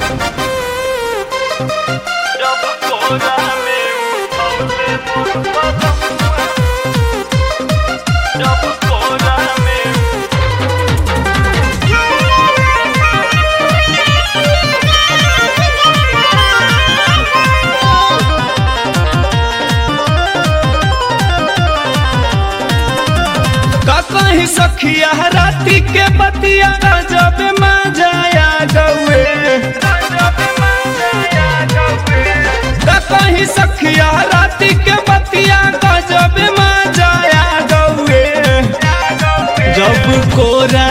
जब कोरा में उठौले मोर बलमुआ, जब कोरा में कहीं सखिया राती के बतिया जब मजाया गौए, कहीं सखिया राती के बतिया जब मजाया गौए। जब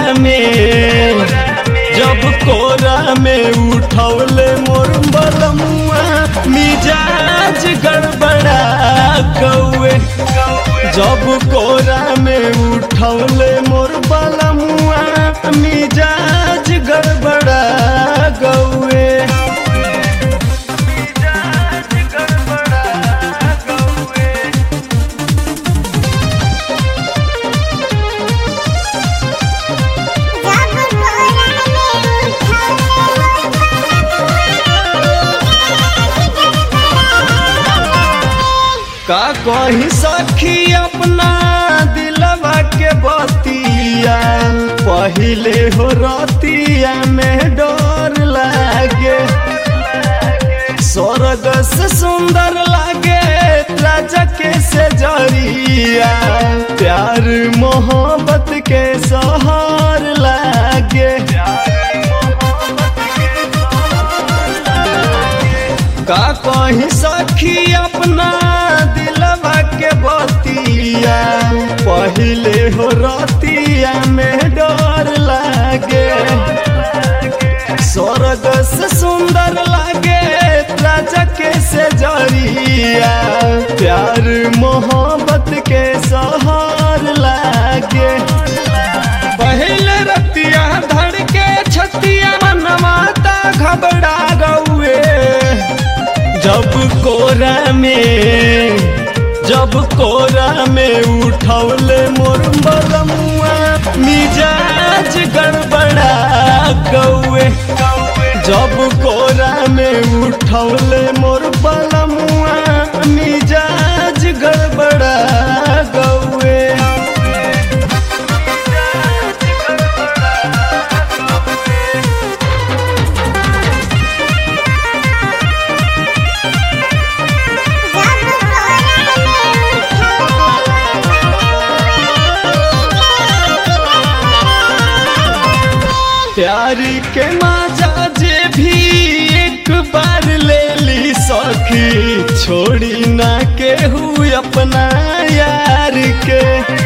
कोरा में उठौले मोर बलमुआ, मिजाज गड़बड़ा गौए। जब कोरा में उठौले मोर बलमुआ, मिजाज गड़बड़ा गौए। मिजाज गड़बड़ा गौए। का कहीं सखी अपना दिलवा के बतिया, पहिले हो रतिया में डर लागे। स्वर्ग से सुंदर लागे राजा के से जरिया, प्यार मोहब्बत के सहार लागे। का कहीं सखी अपना दिलवा के बतिया, पहिले हो रतिया में डर लागे। स्वर्ग से सुंदर लागे राजा के से जरिया, प्यार मोहब्बत के सहार लागे। पहले रतिया धड़ के छतिया, मनमाता घबरा गौए। जब कोरा में उठौले मोर बलमुआ, मिजाज गड़बड़ा गौए। जब कोरा में उठौले मोर बलमुआ, मिजाज गड़बड़ा गौए। प्यार के मजा जे भी एक बार ले ली सखी, छोड़ी ना केहू अपना यार के।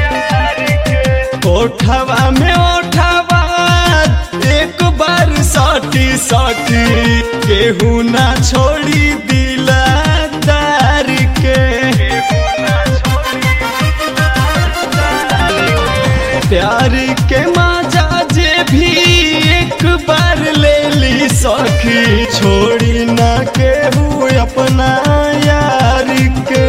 ओठवा में ओठवा एक बार सटी केहू ना छोड़ी दिलदार के। प्यार के मजा जे भी एक बार ले ली सखी, छोड़ी ना केहू अपना यार के।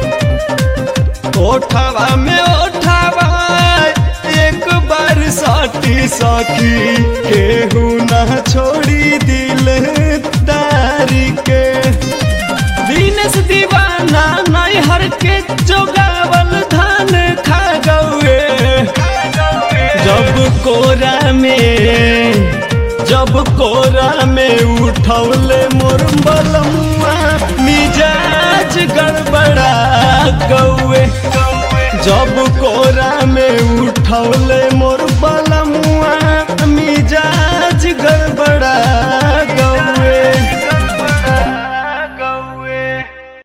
ओठवा में ओठवा एक बार सटी सखी, केहू ना छोड़ी दिलदार के। दीनेश दीवाना नैहर के जोगावल धान खा गौए। जब कोरा में उठौले मोर बलमुआ, मिजाज गड़बड़ा गौए। जब कोरा में उठौले